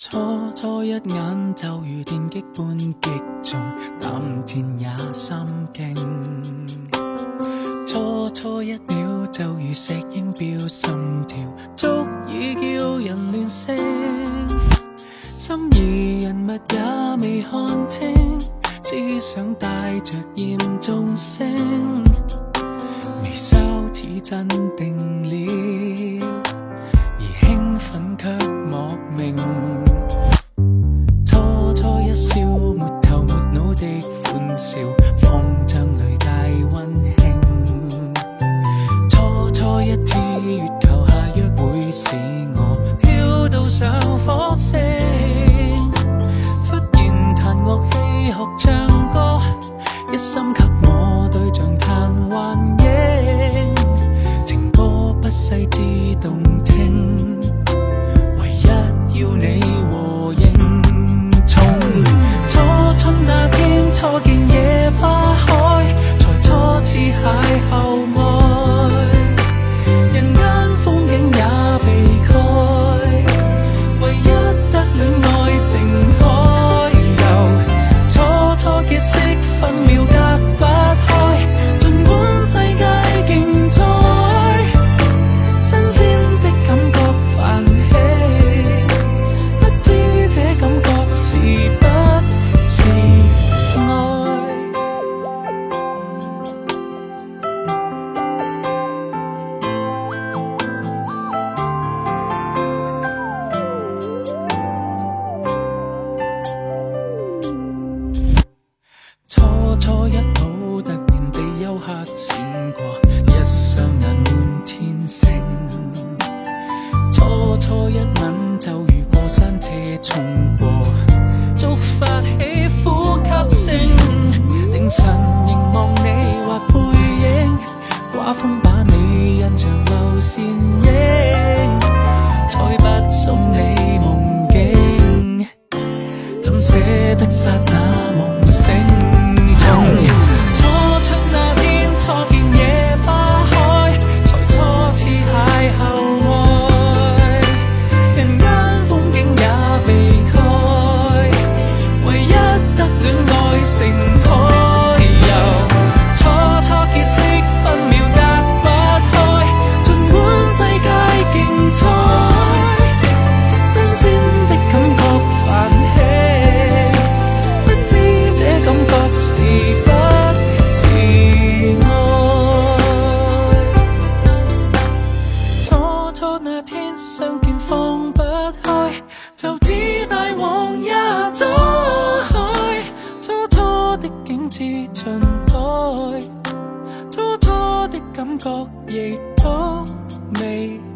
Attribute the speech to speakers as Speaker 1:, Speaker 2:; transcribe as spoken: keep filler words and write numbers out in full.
Speaker 1: 初初一眼就如電擊般擊中，膽戰也心驚。初初一秒就如石英飆心跳，足以叫人亂聲。心儀人物也未看清，只想帶着嚴重聲，微笑似鎮定了，而興奮卻莫名。初初一笑，沒頭沒腦的歡笑，方丈雷大溫馨。初初一次月球下約會使我飄到上火星，忽然彈樂器學唱歌，一心給我對象彈幻影，情歌不細緻動聽，唯一要你和應。從初春那天初見野花開，才初次邂逅愛，人間風景也被蓋，唯一得戀愛成海遊。初初結識分秒隔不開，儘管世界競賽，新鮮的感覺泛起，不知這感覺是不是愛。初初一抱突然地休克閃過，一雙眼滿天星。初初一吻就如過山車衝過，觸發起呼吸聲。定神凝望你或背影，畫風把你印象留倩影，才不送你夢境，怎捨得剎那夢醒。從初春那天初見野花開，才初次邂逅愛，人間風景也被蓋，唯一得戀愛成海遊。初初結識分秒隔不開，儘管世界競賽，新鮮的感覺泛起，不知這感覺是不是愛。初初那天相見放不開，就似大王也早開。初初的景致盡來，初初的感覺亦都未